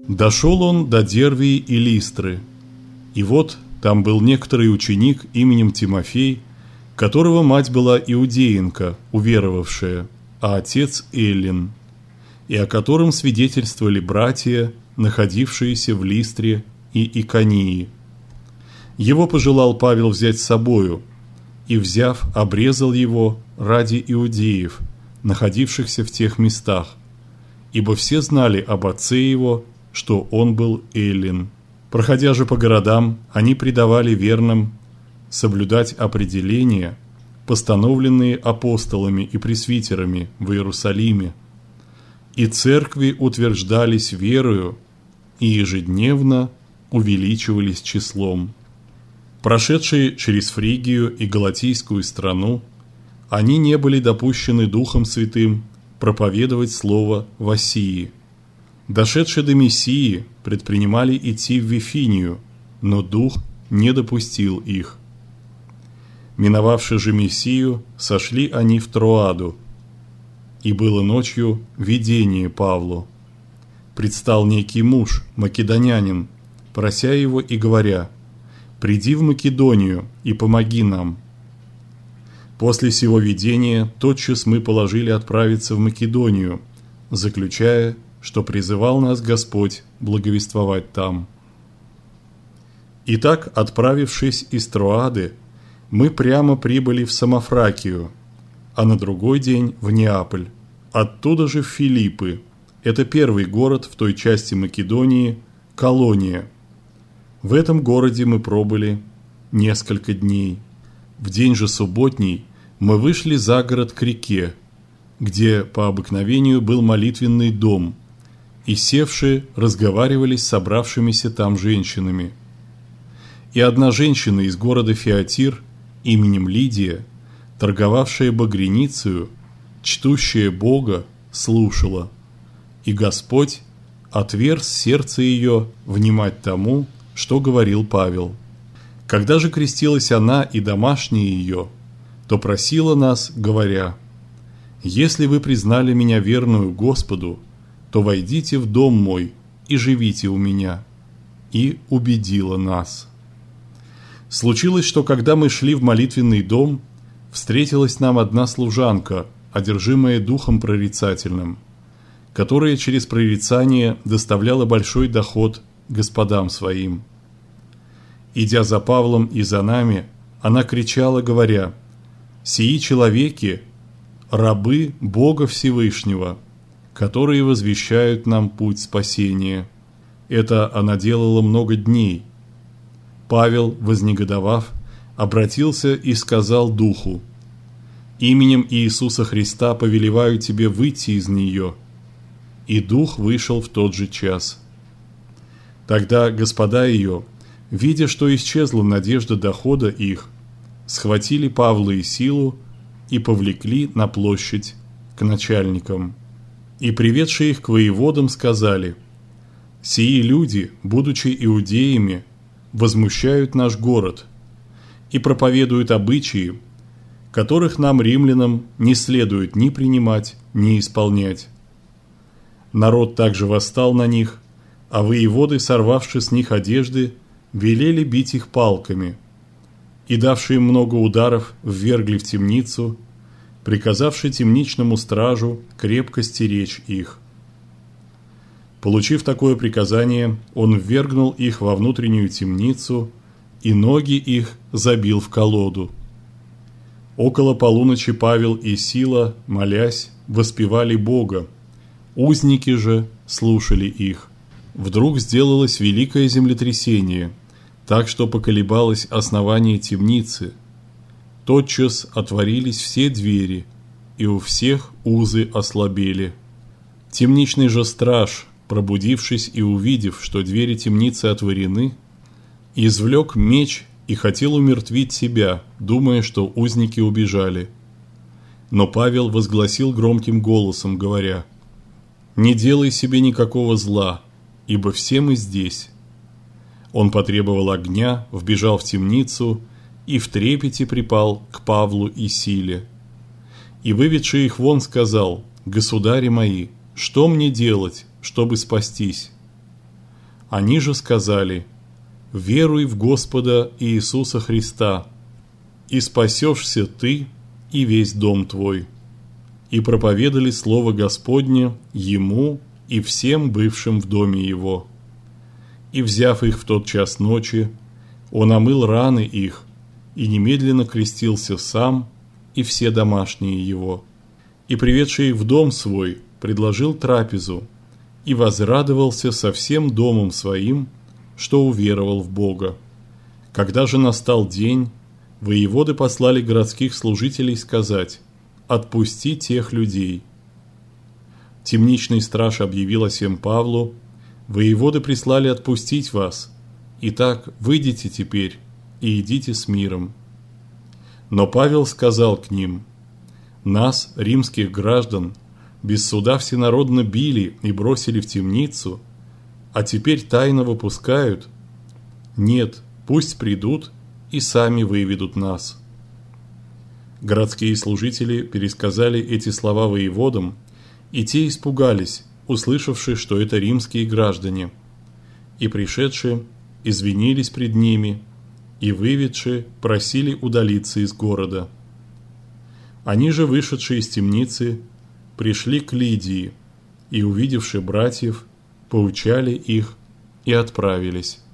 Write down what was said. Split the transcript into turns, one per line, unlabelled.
Дошел он до Дервии и Листры, и вот там был некоторый ученик именем Тимофей, которого мать была иудеянка, уверовавшая, а отец Эллин, и о котором свидетельствовали братья, находившиеся в Листре и Иконии. Его пожелал Павел взять с собою, и, взяв, обрезал его ради иудеев, находившихся в тех местах, ибо все знали об отце его, что он был Эллин. Проходя же по городам, они предавали верным соблюдать определения, постановленные апостолами и пресвитерами в Иерусалиме, и церкви утверждались верою и ежедневно увеличивались числом. Прошедшие через Фригию и Галатийскую страну, они не были допущены Духом Святым проповедовать слово в Асии. Дошедшие до Мессии, предпринимали идти в Вифинию, но Дух не допустил их. Миновавши же Мессию, сошли они в Троаду, и было ночью видение Павлу. Предстал некий муж, македонянин, прося его и говоря: «Приди в Македонию и помоги нам». После сего видения тотчас мы положили отправиться в Македонию, заключая, что призывал нас Господь благовествовать там. Итак, отправившись из Троады, мы прямо прибыли в Самофракию, а на другой день в Неаполь, оттуда же в Филиппы, это первый город в той части Македонии, Колония. В этом городе мы пробыли несколько дней. В день же субботний мы вышли за город к реке, где по обыкновению был молитвенный дом, и, севши, разговаривали с собравшимися там женщинами. И одна женщина из города Фиатир, именем Лидия, торговавшая багряницею, чтущая Бога, слушала, и Господь отверз сердце ее внимать тому, что говорил Павел. Когда же крестилась она и домашние ее, то просила нас, говоря: «Если вы признали меня верную Господу, то войдите в дом мой и живите у меня», и убедила нас. Случилось, что когда мы шли в молитвенный дом, встретилась нам одна служанка, одержимая духом прорицательным, которая через прорицание доставляла большой доход господам своим. Идя за Павлом и за нами, она кричала, говоря: «Сии человеки – рабы Бога Всевышнего, которые возвещают нам путь спасения». Это она делала много дней. Павел, вознегодовав, обратился и сказал духу: «Именем Иисуса Христа повелеваю тебе выйти из нее». И дух вышел в тот же час. Тогда господа ее, видя, что исчезла надежда дохода их, схватили Павла и Силу и повлекли на площадь к начальникам. И, приведшие их к воеводам, сказали: «Сии люди, будучи иудеями, возмущают наш город и проповедуют обычаи, которых нам, римлянам, не следует ни принимать, ни исполнять». Народ также восстал на них, а воеводы, сорвавши с них одежды, велели бить их палками, и, давши им много ударов, ввергли в темницу, приказавши темничному стражу крепко стеречь их. Получив такое приказание, он ввергнул их во внутреннюю темницу и ноги их забил в колоду. Около полуночи Павел и Сила, молясь, воспевали Бога, узники же слушали их. Вдруг сделалось великое землетрясение, так что поколебалось основание темницы. Тотчас отворились все двери, и у всех узы ослабели. Темничный же страж, пробудившись и увидев, что двери темницы отворены, извлек меч и хотел умертвить себя, думая, что узники убежали. Но Павел возгласил громким голосом, говоря: «Не делай себе никакого зла, ибо все мы здесь». Он потребовал огня, вбежал в темницу и в трепете припал к Павлу и Силе. И, выведший их вон, сказал: «Государи мои, что мне делать, чтобы спастись?» Они же сказали: «Веруй в Господа Иисуса Христа, и спасешься ты и весь дом твой». И проповедали слово Господне ему и всем бывшим в доме его. И, взяв их в тот час ночи, он омыл раны их и немедленно крестился сам и все домашние его. И, приведший их в дом свой, предложил трапезу и возрадовался со всем домом своим, что уверовал в Бога. Когда же настал день, воеводы послали городских служителей сказать: «Отпусти тех людей». Темничный страж объявил о сем Павлу: «Воеводы прислали отпустить вас. Итак, выйдите теперь и идите с миром». Но Павел сказал к ним: «Нас, римских граждан, без суда всенародно били и бросили в темницу, а теперь тайно выпускают? Нет, пусть придут и сами выведут нас». Городские служители пересказали эти слова воеводам, и те испугались, услышавши, что это римские граждане, и, пришедшие, извинились пред ними, и, выведшие, просили удалиться из города. Они же, вышедшие из темницы, пришли к Лидии, и, увидевши братьев, поучали их и отправились.